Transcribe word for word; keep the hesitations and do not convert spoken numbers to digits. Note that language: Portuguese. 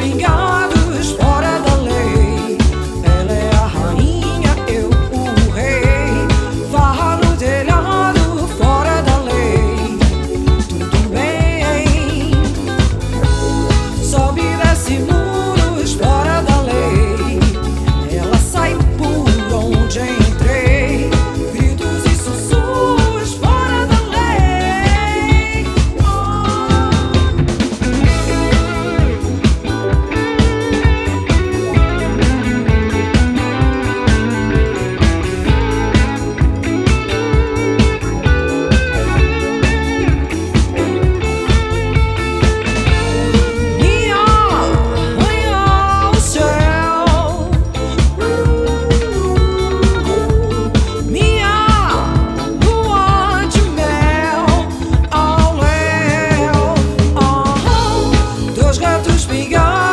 pingados fora da lei. Ela é a rainha, eu o rei. Farra no telhado fora da lei. Tudo bem. Sobe e desce muros fora da lei. Ela sai por onde entrei. Gritos e sussurros fora da lei. Minha rainha ao céu. Minha lua de mel ao léu. Teus gatos pingados